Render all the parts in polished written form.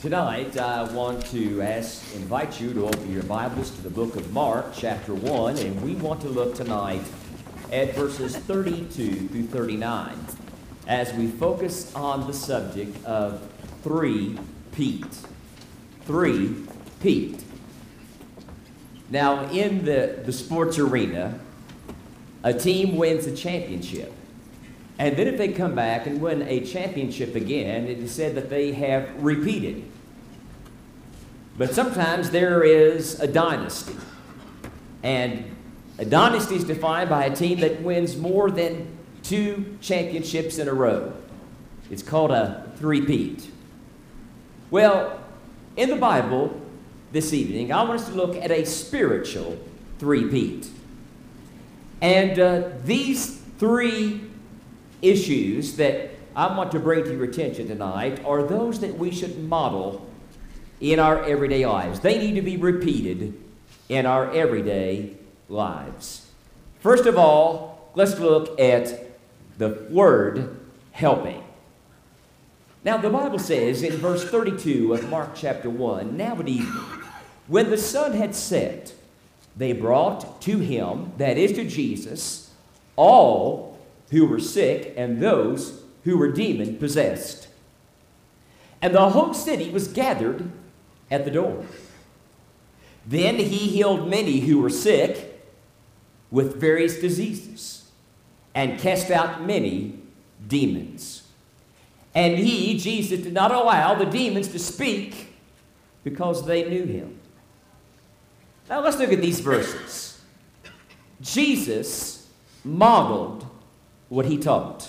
Tonight, I want to invite you to open your Bibles to the book of Mark, chapter 1, and we want to look tonight at verses 32 through 39 as we focus on the subject of three-peat. Three-peat. Now, in the sports arena, a team wins a championship. And then if they come back and win a championship again, it is said that they have repeated. But sometimes there is a dynasty. And a dynasty is defined by a team that wins more than 2 championships in a row. It's called a three-peat. Well, in the Bible this evening, I want us to look at a spiritual three-peat. And these 3 issues that I want to bring to your attention tonight are those that we should model in our everyday lives. They need to be repeated in our everyday lives. First of all, let's look at the word helping. Now, the Bible says in verse 32 of Mark chapter 1, "Now at evening, when the sun had set, they brought to him," that is to Jesus, "all who were sick and those who were demon-possessed. And the whole city was gathered at the door. Then he healed many who were sick with various diseases and cast out many demons. And he, Jesus, did not allow the demons to speak because they knew him." Now let's look at these verses. Jesus modeled what he taught.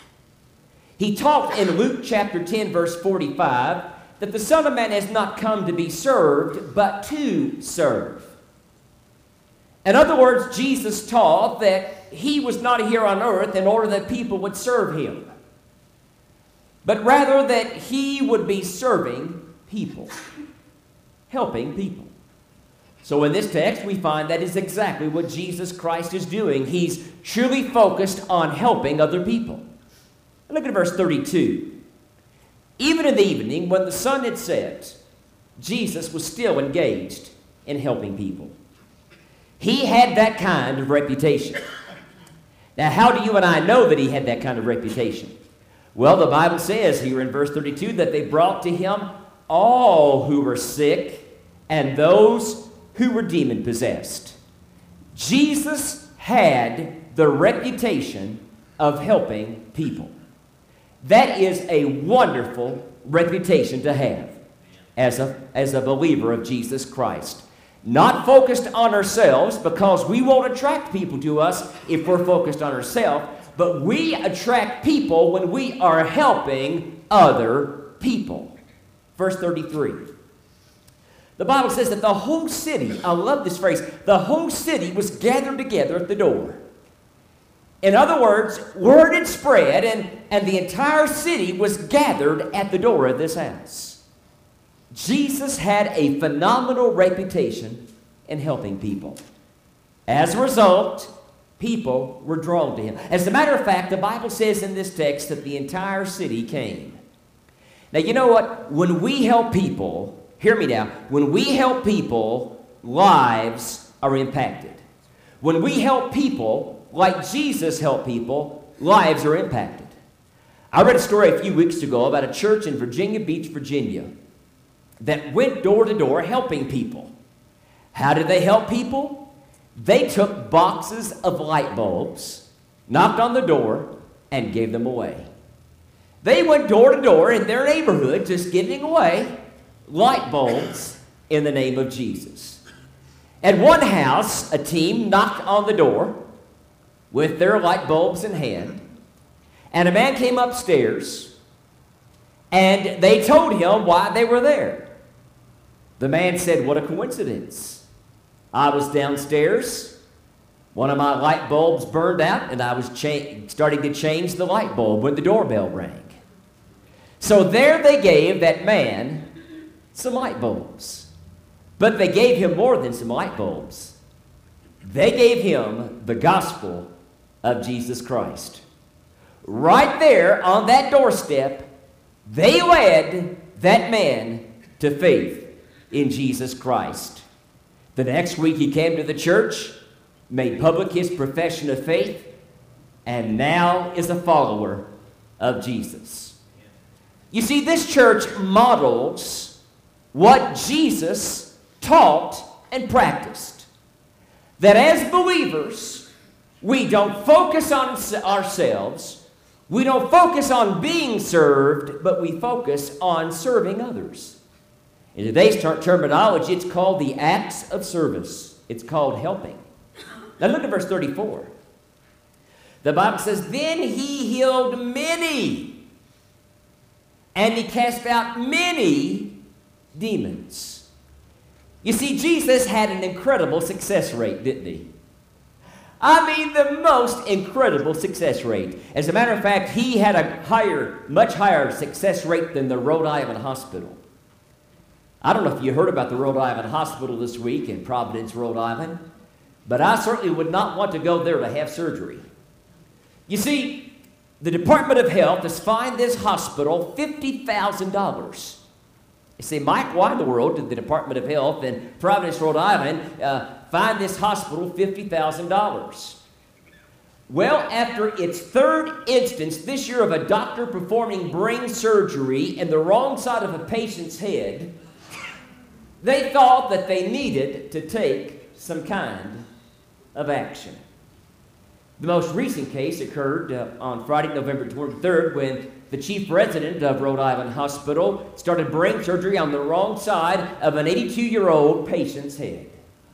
He taught in Luke chapter 10, verse 45, that the Son of Man has not come to be served, but to serve. In other words, Jesus taught that he was not here on earth in order that people would serve him, but rather that he would be serving people, helping people. So in this text, we find that is exactly what Jesus Christ is doing. He's truly focused on helping other people. Look at verse 32. "Even in the evening, when the sun had set, Jesus was still engaged in helping people." He had that kind of reputation. Now, how do you and I know that he had that kind of reputation? Well, the Bible says here in verse 32 that they brought to him all who were sick and those who were demon-possessed. Jesus had the reputation of helping people. That is a wonderful reputation to have as a believer of Jesus Christ. Not focused on ourselves, because we won't attract people to us if we're focused on ourselves, but we attract people when we are helping other people. Verse 33. The Bible says that the whole city, I love this phrase, the whole city was gathered together at the door. In other words, word had spread, and the entire city was gathered at the door of this house. Jesus had a phenomenal reputation in helping people. As a result, people were drawn to him. As a matter of fact, the Bible says in this text that the entire city came. Now, you know what? When we help people, hear me now, when we help people, lives are impacted. When we help people, like Jesus helped people, lives are impacted. I read a story a few weeks ago about a church in Virginia Beach, Virginia, that went door to door helping people. How did they help people? They took boxes of light bulbs, knocked on the door, and gave them away. They went door to door in their neighborhood just giving away light bulbs in the name of Jesus. At one house, a team knocked on the door with their light bulbs in hand, and a man came upstairs, and they told him why they were there. The man said, "What a coincidence. I was downstairs, one of my light bulbs burned out, and I was starting to change the light bulb when the doorbell rang." So there they gave that man some light bulbs. But they gave him more than some light bulbs. They gave him the gospel of Jesus Christ. Right there on that doorstep, they led that man to faith in Jesus Christ. The next week he came to the church, made public his profession of faith, and now is a follower of Jesus. You see, this church models what Jesus taught and practiced. That as believers, we don't focus on ourselves, we don't focus on being served, but we focus on serving others. In today's terminology, it's called the acts of service. It's called helping. Now look at verse 34. The Bible says, then he healed many, and he cast out many demons. You see, Jesus had an incredible success rate, didn't he? I mean, the most incredible success rate. As a matter of fact, he had a much higher success rate than the Rhode Island Hospital. I don't know if you heard about the Rhode Island Hospital this week in Providence, Rhode Island, but I certainly would not want to go there to have surgery. You see, the Department of Health has fined this hospital $50,000. You say, Mike, why in the world did the Department of Health in Providence, Rhode Island, fine this hospital $50,000? Well, after its third instance this year of a doctor performing brain surgery in the wrong side of a patient's head, they thought that they needed to take some kind of action. The most recent case occurred on Friday, November 23rd, when the chief resident of Rhode Island Hospital started brain surgery on the wrong side of an 82-year-old patient's head.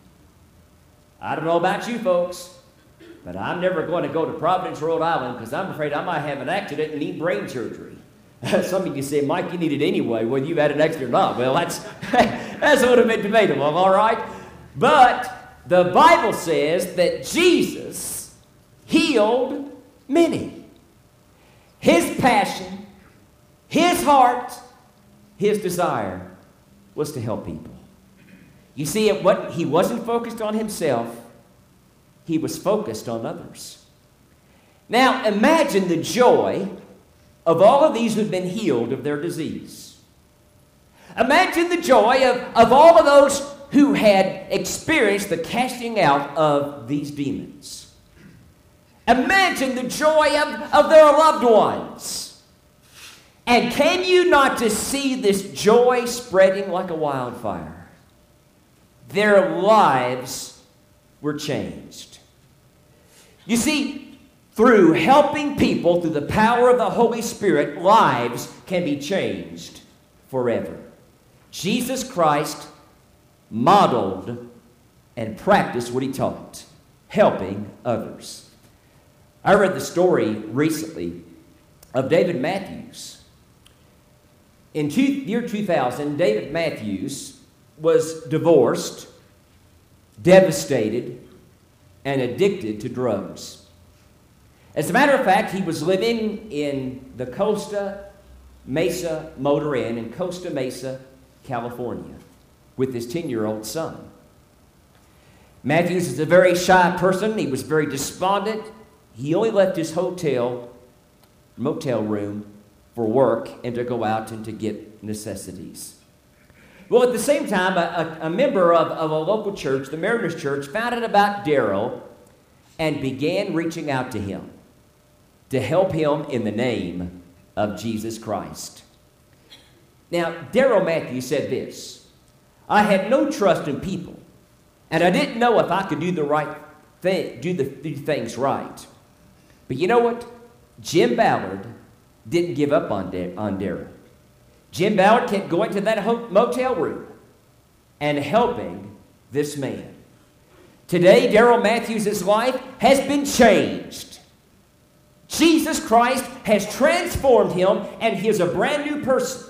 I don't know about you folks, but I'm never going to go to Providence, Rhode Island, because I'm afraid I might have an accident and need brain surgery. Some of you say, Mike, you need it anyway, whether you've had an accident or not. Well, that's a little bit debatable, all right? But the Bible says that Jesus healed many. His passion, his heart, his desire was to help people. You see, he wasn't focused on himself. He was focused on others. Now, imagine the joy of all of these who've been healed of their disease. Imagine the joy of all of those who had experienced the casting out of these demons. Imagine the joy of their loved ones. And can you not just see this joy spreading like a wildfire? Their lives were changed. You see, through helping people through the power of the Holy Spirit, lives can be changed forever. Jesus Christ modeled and practiced what he taught, helping others. I read the story recently of David Matthews. In year 2000, David Matthews was divorced, devastated, and addicted to drugs. As a matter of fact, he was living in the Costa Mesa Motor Inn in Costa Mesa, California, with his 10-year-old son. Matthews is a very shy person. He was very despondent. He only left his motel room for work and to go out and to get necessities. Well, at the same time, a member of a local church, the Mariners Church, found out about Daryl and began reaching out to him to help him in the name of Jesus Christ. Now, Daryl Matthews said this: I had no trust in people, and I didn't know if I could do the right thing, do things right. But you know what? Jim Ballard didn't give up on Daryl. Jim Ballard kept going to that motel room and helping this man. Today, Daryl Matthews' life has been changed. Jesus Christ has transformed him, and he is a brand new person.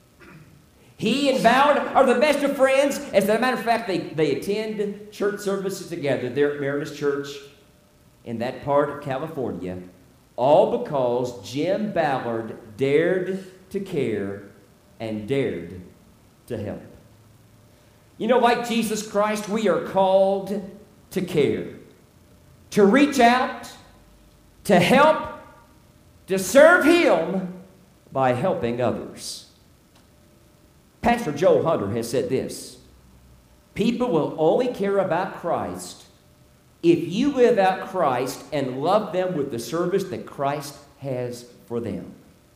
He and Ballard are the best of friends. As a matter of fact, they attend church services together there at Mariners Church in that part of California, all because Jim Ballard dared to care and dared to help. You know, like Jesus Christ, we are called to care, to reach out, to help, to serve him by helping others. Pastor Joel Hunter has said this: people will only care about Christ if you live out Christ and love them with the service that Christ has for them.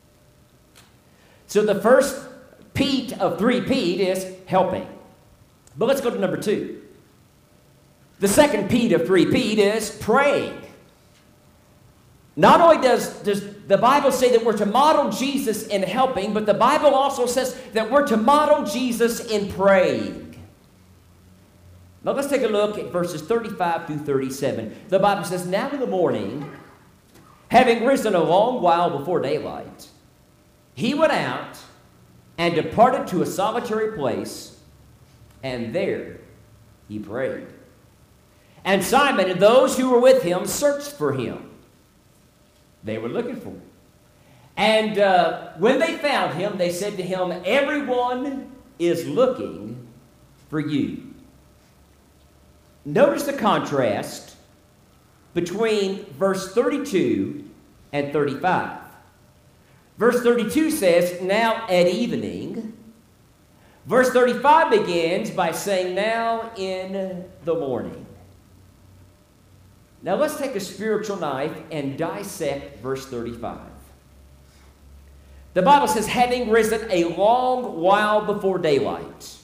So the first Pete of 3Pete is helping. But let's go to number 2. The second Pete of 3Pete is praying. Not only does the Bible say that we're to model Jesus in helping, but the Bible also says that we're to model Jesus in praying. Now let's take a look at verses 35 through 37. The Bible says, now in the morning, having risen a long while before daylight, he went out and departed to a solitary place, and there he prayed. And Simon and those who were with him searched for him. They were looking for him. And when they found him, they said to him, everyone is looking for you. Notice the contrast between verse 32 and 35. Verse 32 says, now at evening. Verse 35 begins by saying, now in the morning. Now let's take a spiritual knife and dissect verse 35. The Bible says, having risen a long while before daylight.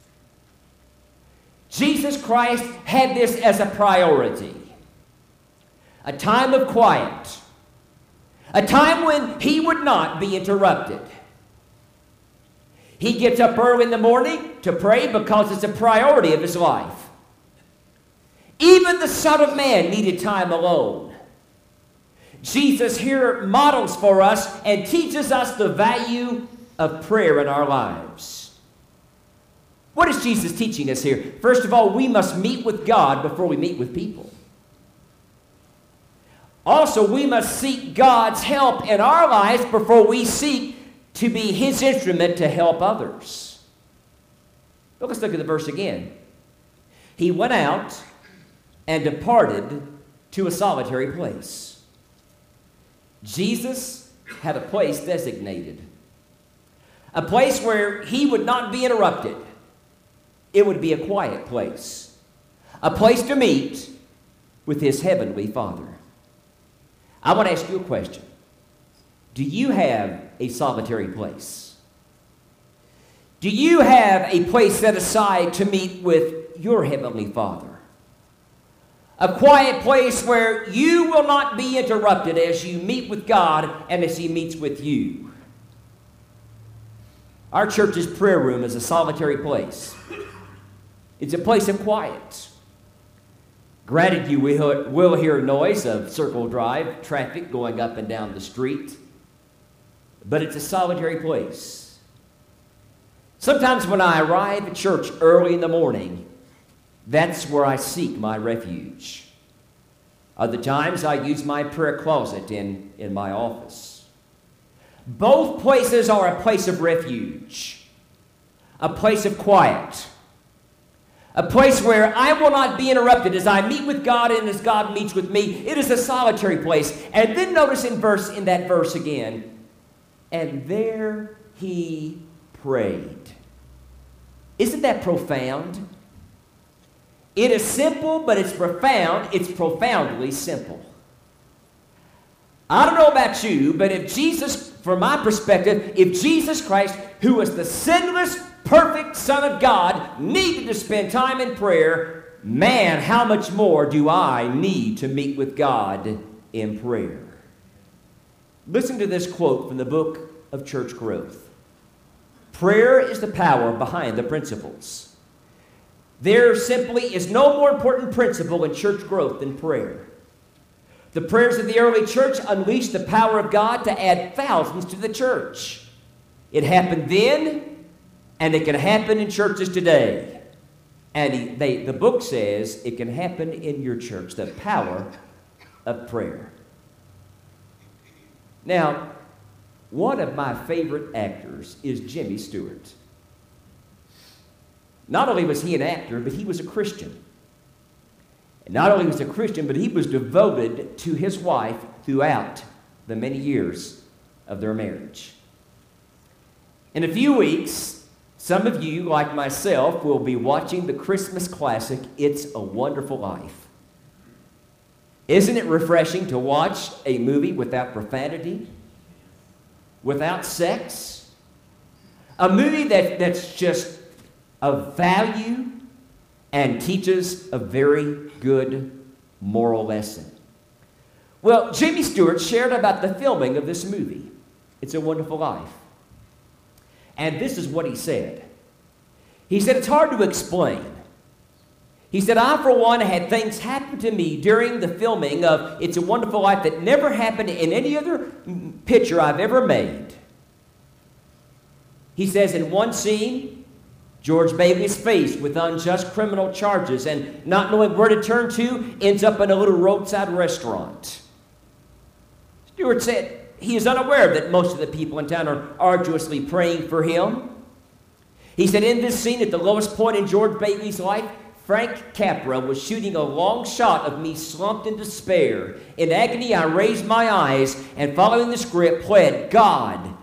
Jesus Christ had this as a priority. A time of quiet. A time when he would not be interrupted. He gets up early in the morning to pray because it's a priority of his life. Even the Son of Man needed time alone. Jesus here models for us and teaches us the value of prayer in our lives. What is Jesus teaching us here? First of all, we must meet with God before we meet with people. Also, we must seek God's help in our lives before we seek to be his instrument to help others. But let's look at the verse again. He went out and departed to a solitary place. Jesus had a place designated. A place where he would not be interrupted. It would be a quiet place. A place to meet with his heavenly Father. I want to ask you a question. Do you have a solitary place? Do you have a place set aside to meet with your heavenly Father? A quiet place where you will not be interrupted as you meet with God and as he meets with you. Our church's prayer room is a solitary place. It's a place of quiet. Granted, you will hear noise of Circle Drive, traffic going up and down the street, but it's a solitary place. Sometimes when I arrive at church early in the morning, that's where I seek my refuge. Other times I use my prayer closet in my office. Both places are a place of refuge, a place of quiet, a place where I will not be interrupted as I meet with God and as God meets with me. It is a solitary place. And then notice in that verse again, and there he prayed. Isn't that profound? It is simple, but it's profound. It's profoundly simple. I don't know about you, but if Jesus, from my perspective, if Jesus Christ, who was the sinless, perfect Son of God, needed to spend time in prayer, man, how much more do I need to meet with God in prayer? Listen to this quote from the book of Church Growth. Prayer is the power behind the principles. There simply is no more important principle in church growth than prayer. The prayers of the early church unleashed the power of God to add thousands to the church. It happened then, and it can happen in churches today. And the book says it can happen in your church, the power of prayer. Now, one of my favorite actors is Jimmy Stewart. Not only was he an actor, but he was a Christian. And not only was he a Christian, but he was devoted to his wife throughout the many years of their marriage. In a few weeks, Some of you, like myself, will be watching the Christmas classic, It's a Wonderful Life. Isn't it refreshing to watch a movie without profanity, without sex? A movie that's just of value and teaches a very good moral lesson. Well, Jimmy Stewart shared about the filming of this movie, It's a Wonderful Life. And this is what he said. He said, it's hard to explain. He said, I, for one, had things happen to me during the filming of It's a Wonderful Life that never happened in any other picture I've ever made. He says, in one scene, George Bailey is faced with unjust criminal charges and not knowing where to turn to, ends up in a little roadside restaurant. Stewart said he is unaware that most of the people in town are arduously praying for him. He said, in this scene, at the lowest point in George Bailey's life, Frank Capra was shooting a long shot of me slumped in despair. In agony, I raised my eyes and, following the script, pled, God,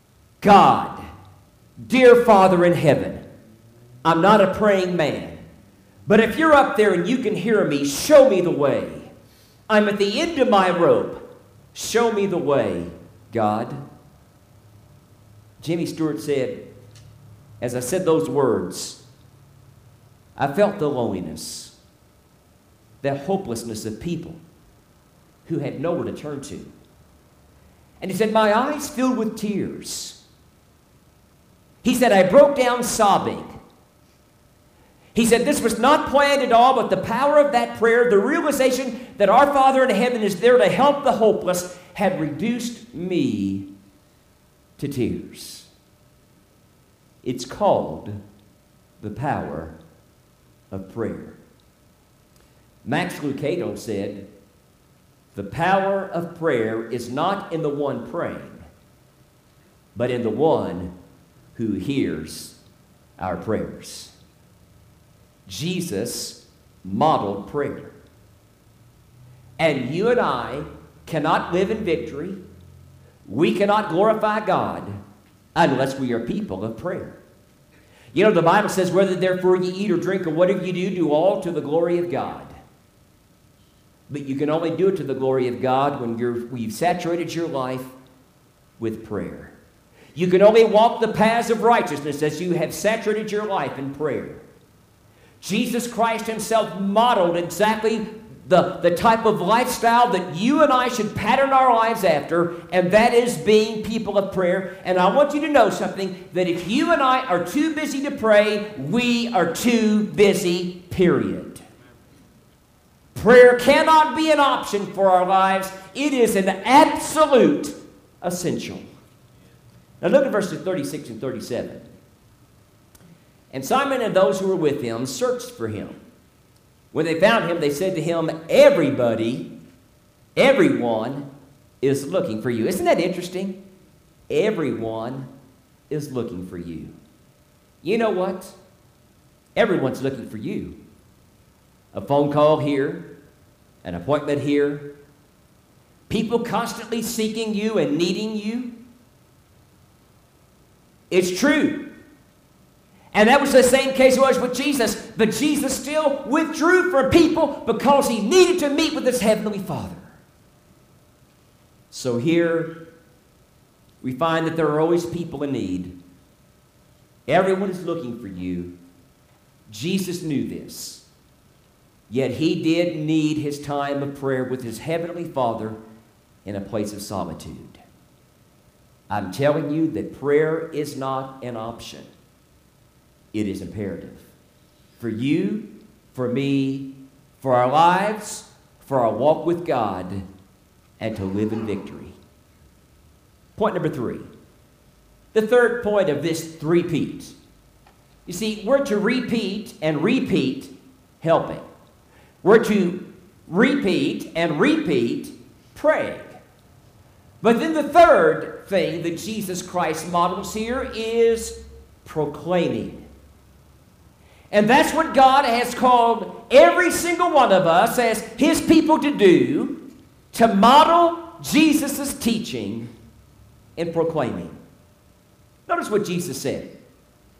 dear Father in heaven, I'm not a praying man, but if you're up there and you can hear me, show me the way. I'm at the end of my rope. Show me the way, God. Jimmy Stewart said, as I said those words, I felt the loneliness, the hopelessness of people who had nowhere to turn to. And he said, my eyes filled with tears. He said, I broke down sobbing. He said, this was not planned at all, but the power of that prayer, the realization that our Father in heaven is there to help the hopeless, had reduced me to tears. It's called the power of prayer. Max Lucado said, the power of prayer is not in the one praying, but in the one who hears our prayers. Jesus modeled prayer. And you and I cannot live in victory. We cannot glorify God unless we are people of prayer. You know, the Bible says, whether therefore you eat or drink or whatever you do, do all to the glory of God. But you can only do it to the glory of God when you've saturated your life with prayer. You can only walk the paths of righteousness as you have saturated your life in prayer. Jesus Christ himself modeled exactly the type of lifestyle that you and I should pattern our lives after, and that is being people of prayer. And I want you to know something, that if you and I are too busy to pray, we are too busy, period. Prayer cannot be an option for our lives. It is an absolute essential. Now look at verses 36 and 37. And Simon and those who were with him searched for him. When they found him, they said to him, everyone is looking for you. Isn't that interesting? Everyone is looking for you. You know what? Everyone's looking for you. A phone call here, an appointment here, people constantly seeking you and needing you. It's true. And that was the same case it was with Jesus. But Jesus still withdrew from people because he needed to meet with his heavenly Father. So here we find that there are always people in need. Everyone is looking for you. Jesus knew this. Yet he did need his time of prayer with his heavenly Father in a place of solitude. I'm telling you that prayer is not an option. It is imperative. For you, for me, for our lives, for our walk with God, and to live in victory. Point number 3. The third point of this three-peat. You see, we're to repeat and repeat helping. We're to repeat and repeat praying. But then the third thing that Jesus Christ models here is proclaiming. And that's what God has called every single one of us as his people to do, to model Jesus' teaching in proclaiming. Notice what Jesus said.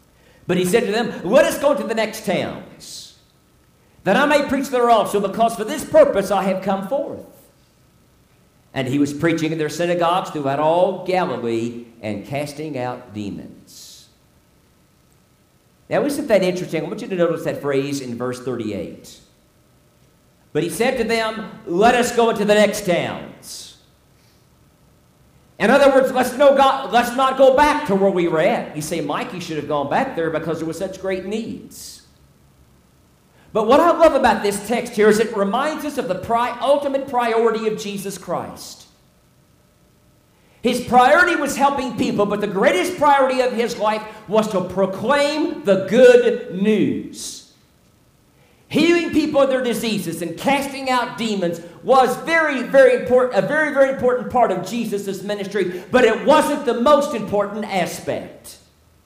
But he said to them, let us go to the next towns, that I may preach there also, because for this purpose I have come forth. And he was preaching in their synagogues throughout all Galilee and casting out demons. Now, isn't that interesting? I want you to notice that phrase in verse 38. But he said to them, let us go into the next towns. In other words, let's not go back to where we were at. You say, Mike, you should have gone back there because there were such great needs. But what I love about this text here is it reminds us of the ultimate priority of Jesus Christ. His priority was helping people, but the greatest priority of his life was to proclaim the good news. Healing people of their diseases and casting out demons was a very, very important part of Jesus' ministry, but it wasn't the most important aspect.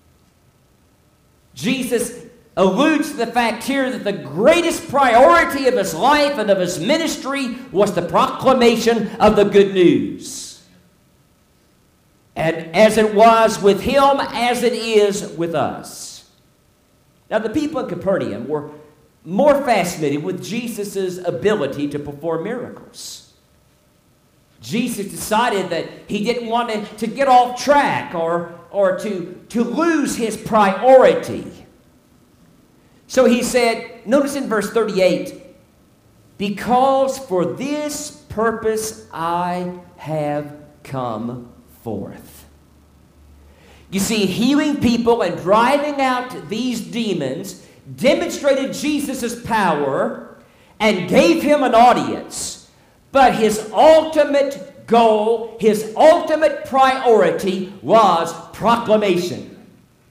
Jesus alludes to the fact here that the greatest priority of his life and of his ministry was the proclamation of the good news. And as it was with him, as it is with us. Now, the people in Capernaum were more fascinated with Jesus' ability to perform miracles. Jesus decided that he didn't want to get off track or to lose his priority. So he said, notice in verse 38, because for this purpose I have come forth. You see, healing people and driving out these demons demonstrated Jesus' power and gave him an audience. But his ultimate goal, his ultimate priority was proclamation,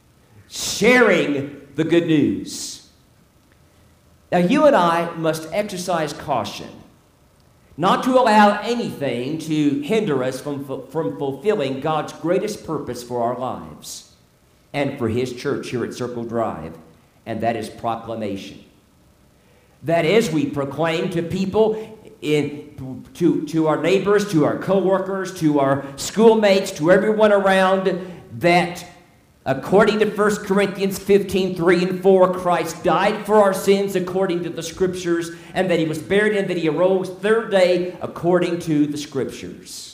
sharing the good news. Now, you and I must exercise caution not to allow anything to hinder us from fulfilling God's greatest purpose for our lives and for his church here at Circle Drive, and that is proclamation. That is, we proclaim to people, to our neighbors, to our co-workers, to our schoolmates, to everyone around, that according to 1 Corinthians 15, 3 and 4, Christ died for our sins according to the Scriptures, and that he was buried and that he arose third day according to the Scriptures.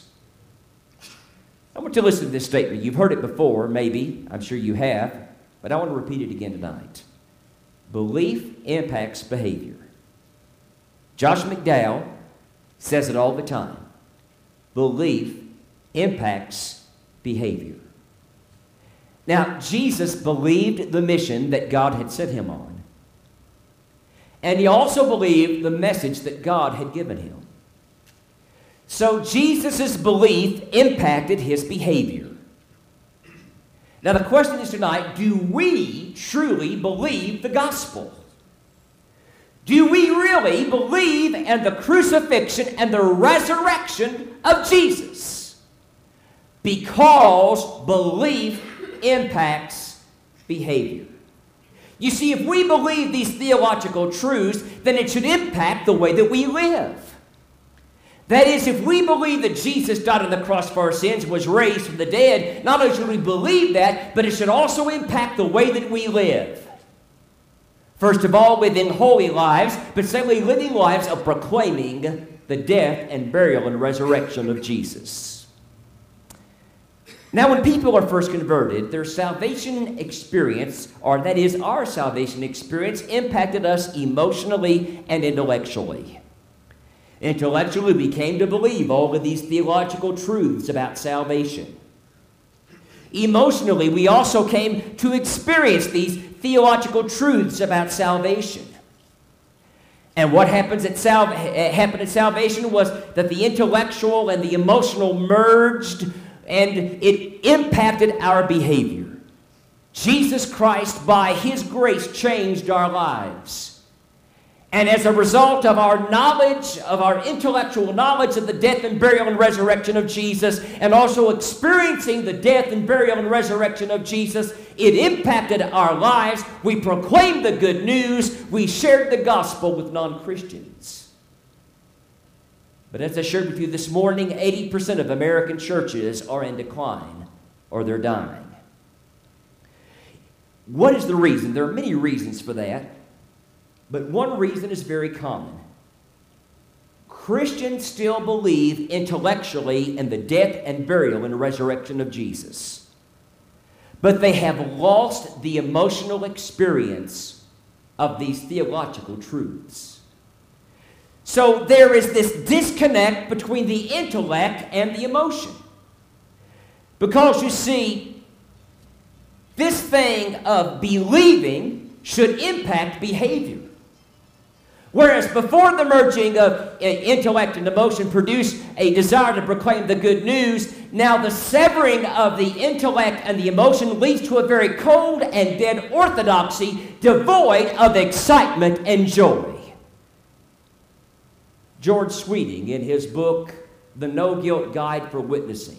I want you to listen to this statement. You've heard it before, maybe. I'm sure you have. But I want to repeat it again tonight. Belief impacts behavior. Josh McDowell says it all the time. Belief impacts behavior. Now, Jesus believed the mission that God had sent him on. And he also believed the message that God had given him. So Jesus' belief impacted his behavior. Now, the question is tonight, do we truly believe the gospel? Do we really believe in the crucifixion and the resurrection of Jesus? Because belief impacts behavior. You see, if we believe these theological truths, then it should impact the way that we live. That is, if we believe that Jesus died on the cross for our sins and was raised from the dead, not only should we believe that, but it should also impact the way that we live. First of all, living holy lives, but secondly, living lives of proclaiming the death and burial and resurrection of Jesus. Now, when people are first converted, their salvation experience, or that is our salvation experience, impacted us emotionally and intellectually. Intellectually, we came to believe all of these theological truths about salvation. Emotionally, we also came to experience these theological truths about salvation. And what happened at salvation was that the intellectual and the emotional merged, and it impacted our behavior. Jesus Christ, by his grace, changed our lives. And as a result of our knowledge, of our intellectual knowledge of the death and burial and resurrection of Jesus, and also experiencing the death and burial and resurrection of Jesus, it impacted our lives. We proclaimed the good news. We shared the gospel with non-Christians. But as I shared with you this morning, 80% of American churches are in decline, or they're dying. What is the reason? There are many reasons for that, but one reason is very common. Christians still believe intellectually in the death and burial and resurrection of Jesus, but they have lost the emotional experience of these theological truths. So there is this disconnect between the intellect and the emotion. Because you see, this thing of believing should impact behavior. Whereas before the merging of intellect and emotion produced a desire to proclaim the good news, now the severing of the intellect and the emotion leads to a very cold and dead orthodoxy devoid of excitement and joy. George Sweeting, in his book, The No Guilt Guide for Witnessing,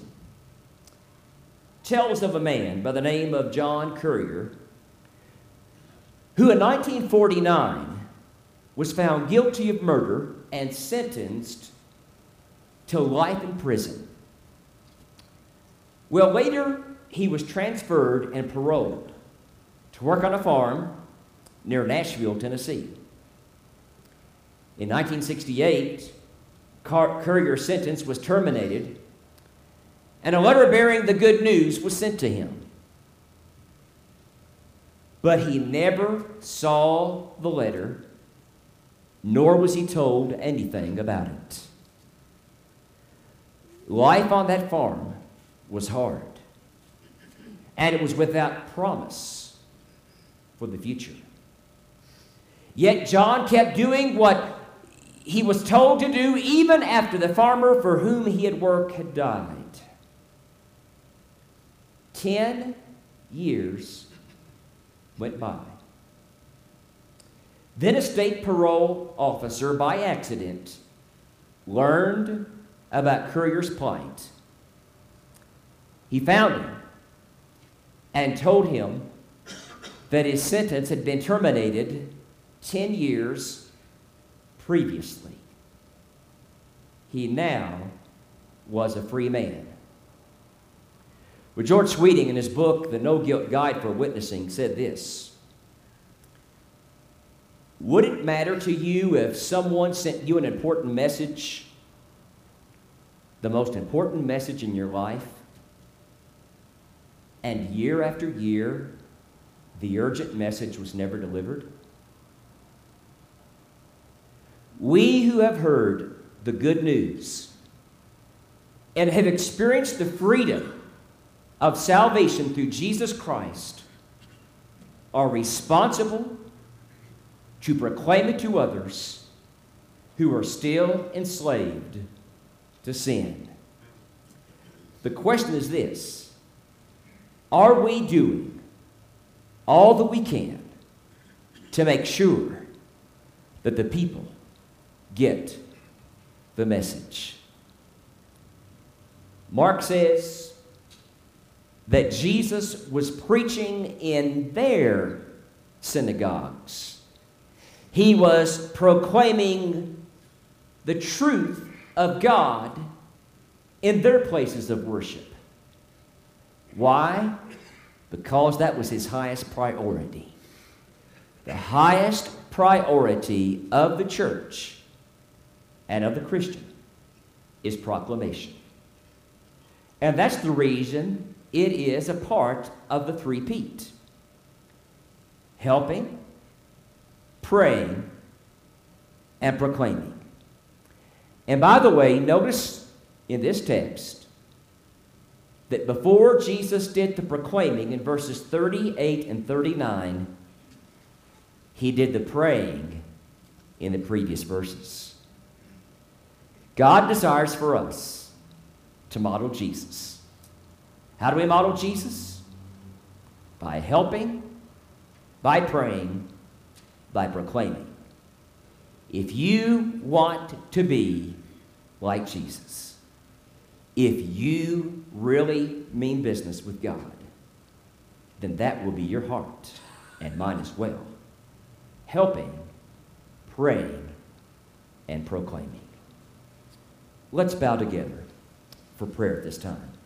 tells of a man by the name of John Currier, who in 1949 was found guilty of murder and sentenced to life in prison. Well, later he was transferred and paroled to work on a farm near Nashville, Tennessee. In 1968, Currier's sentence was terminated, and a letter bearing the good news was sent to him. But he never saw the letter, nor was he told anything about it. Life on that farm was hard, and it was without promise for the future. Yet John kept doing what he was told to do even after the farmer for whom he had worked had died. 10 years went by. Then a state parole officer, by accident, learned about Currier's plight. He found him and told him that his sentence had been terminated 10 years previously. He now was a free man. Well, George Sweeting, in his book, The No Guilt Guide for Witnessing, said this: would it matter to you if someone sent you an important message, the most important message in your life, and year after year, the urgent message was never delivered? We who have heard the good news and have experienced the freedom of salvation through Jesus Christ are responsible to proclaim it to others who are still enslaved to sin. The question is this: are we doing all that we can to make sure that the people get the message? Mark says that Jesus was preaching in their synagogues. He was proclaiming the truth of God in their places of worship. Why? Because that was his highest priority. The highest priority of the church and of the Christian is proclamation. And that's the reason it is a part of the three-peat: helping, praying, and proclaiming. And by the way, notice in this text that before Jesus did the proclaiming in verses 38 and 39, he did the praying in the previous verses. God desires for us to model Jesus. How do we model Jesus? By helping, by praying, by proclaiming. If you want to be like Jesus, if you really mean business with God, then that will be your heart, and mine as well. Helping, praying, and proclaiming. Let's bow together for prayer at this time.